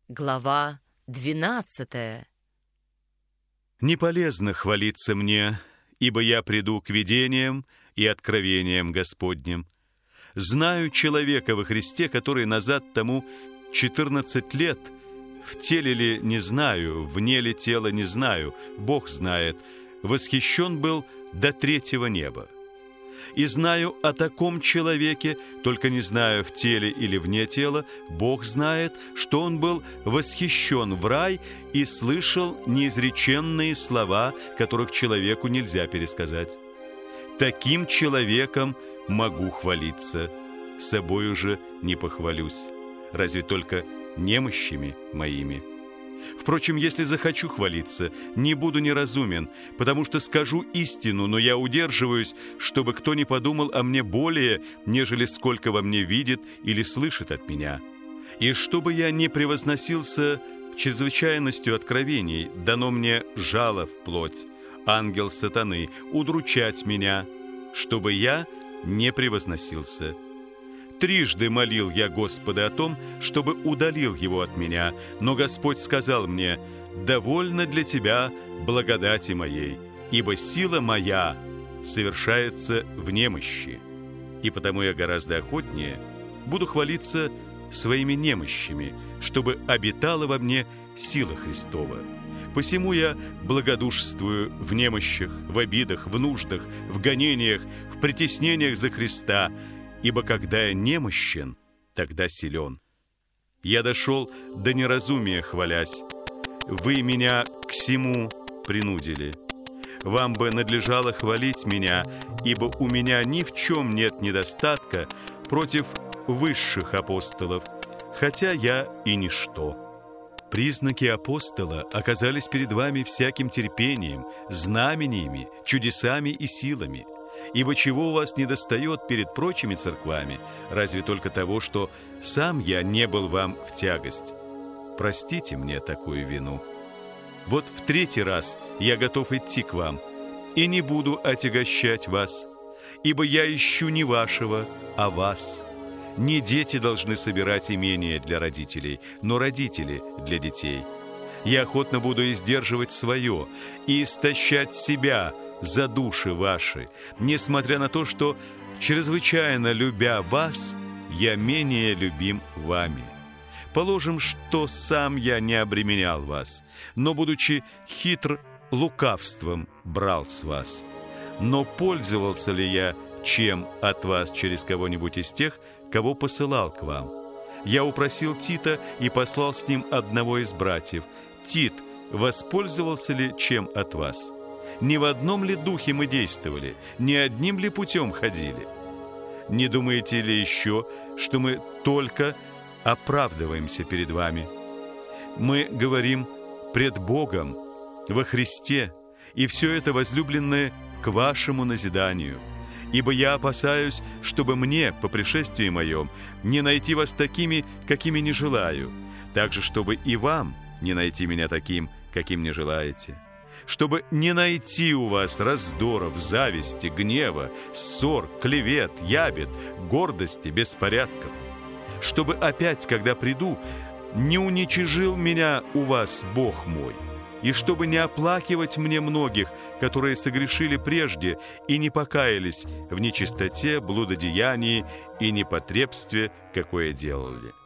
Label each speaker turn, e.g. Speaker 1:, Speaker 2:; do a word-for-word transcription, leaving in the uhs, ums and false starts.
Speaker 1: Глава двенадцатая.
Speaker 2: «Не полезно хвалиться мне, ибо я приду к видениям и откровениям Господним. Знаю человека во Христе, который назад тому четырнадцать лет, в теле ли не знаю, вне ли тела не знаю, Бог знает, восхищен был до третьего неба. И знаю о таком человеке, только не знаю, в теле или вне тела, Бог знает, что он был восхищен в рай и слышал неизреченные слова, которых человеку нельзя пересказать. Таким человеком могу хвалиться, собою же не похвалюсь, разве только немощами моими. Впрочем, если захочу хвалиться, не буду неразумен, потому что скажу истину, но я удерживаюсь, чтобы кто не подумал о мне более, нежели сколько во мне видит или слышит от меня. И чтобы я не превозносился чрезвычайностью откровений, дано мне жало в плоть, ангел сатаны, удручать меня, чтобы я не превозносился. Трижды молил я Господа о том, чтобы удалил его от меня, но Господь сказал мне: «Довольно для тебя благодати моей, ибо сила моя совершается в немощи». И потому я гораздо охотнее буду хвалиться своими немощами, чтобы обитала во мне сила Христова. Посему я благодушествую в немощах, в обидах, в нуждах, в гонениях, в притеснениях за Христа, ибо когда я немощен, тогда силен. Я дошел до неразумия, хвалясь. Вы меня к сему принудили. Вам бы надлежало хвалить меня, ибо у меня ни в чем нет недостатка против высших апостолов, хотя я и ничто. Признаки апостола оказались перед вами всяким терпением, знамениями, чудесами и силами. Ибо чего у вас недостает перед прочими церквами, разве только того, что сам я не был вам в тягость. Простите мне такую вину. Вот в третий раз я готов идти к вам, и не буду отягощать вас, ибо я ищу не вашего, а вас. Не дети должны собирать имения для родителей, но родители для детей. Я охотно буду издерживать свое и истощать себя за души ваши, несмотря на то, что, чрезвычайно любя вас, я менее любим вами. Положим, что сам я не обременял вас, но, будучи хитр лукавством, брал с вас. Но пользовался ли я чем от вас через кого-нибудь из тех, кого посылал к вам? Я упросил Тита и послал с ним одного из братьев. Тит воспользовался ли чем от вас? Не в одном ли духе мы действовали, не одним ли путем ходили? Не думаете ли еще, что мы только оправдываемся перед вами? Мы говорим пред Богом во Христе, и все это, возлюбленное, к вашему назиданию. Ибо я опасаюсь, чтобы мне, по пришествии моем, не найти вас такими, какими не желаю, также чтобы и вам не найти меня таким, каким не желаете. Чтобы не найти у вас раздоров, зависти, гнева, ссор, клевет, ябед, гордости, беспорядков. Чтобы опять, когда приду, не уничижил меня у вас Бог мой, и чтобы не оплакивать мне многих, которые согрешили прежде и не покаялись в нечистоте, блудодеянии и непотребстве, какое делали.